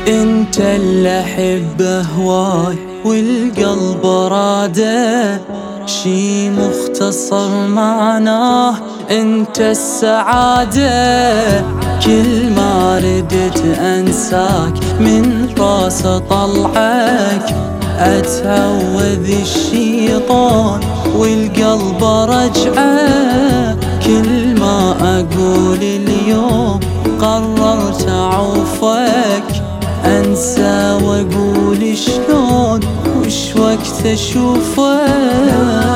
انت اللي احبه هواي والقلب راده، شي مختصر معناه انت السعادة. كل ما ردت انساك من راس طلعك، اتعوذ الشيطان والقلب رجعه. كل ما اقول اليوم قررت اعوفك، انسى واقول شلون وش وقت اشوفك.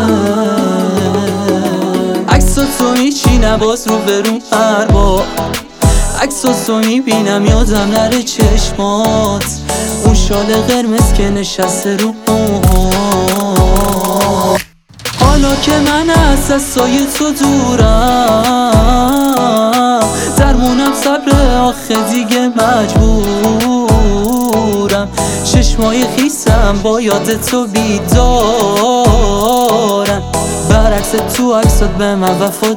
عکساتو میچینم باز رو برون هر بار، عکساتو میبینم یادم نره چشمات، اون شال قرمز که نشسته رو موها. حالا که من از دستای تو دورم، درمونم صبر آخه دیگه مجبورم. چشمای خیسم با یاد تو بیدارم، برعکس تو عکسات به من وفا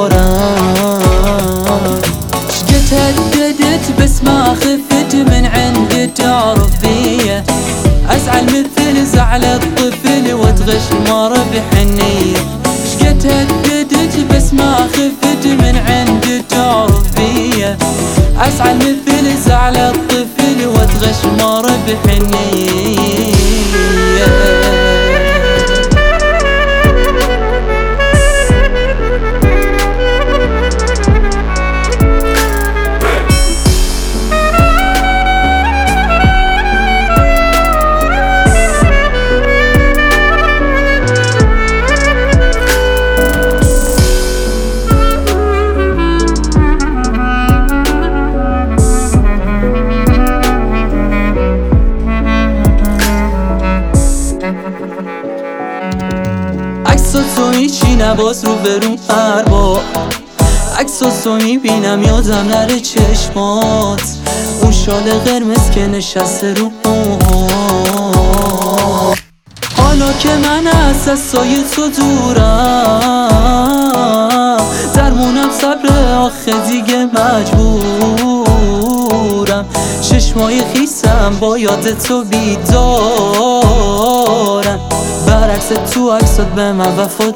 دارم. شقد هددت بس ما خفت من عند تعرف بيه، ازعل مثل زعل الطفل واتغش المار بحنيه. شقد هددت بس ما خفت من عند تعرف بيه، ازعل مثل زعل الطفل واتغش المار بحنيه. عکساتو میچینم باز رو برون هر بار، عکساتو میبینم یادم نره چشمات، اون شال قرمز که نشسته رو موها. حالا که من از دستای تو دورم، درمونم صبر آخه دیگه مجبورم. چشمای خیسم با یاد تو بیدارم، برعکس تو عکسات به من وفا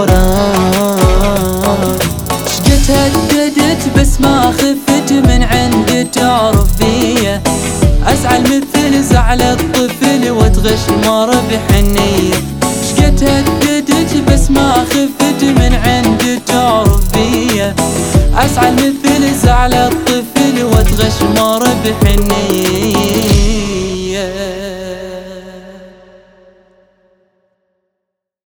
دارم. شقد هددت بس ما خفت من عند تعرف بيه، ازعل مثل زعل الطفل واتغش المار بحنيه. شقد هددت بس ما خفت من عند تعرف بيه، ازعل مثل زعل الطفل واتغش المار بحنيه.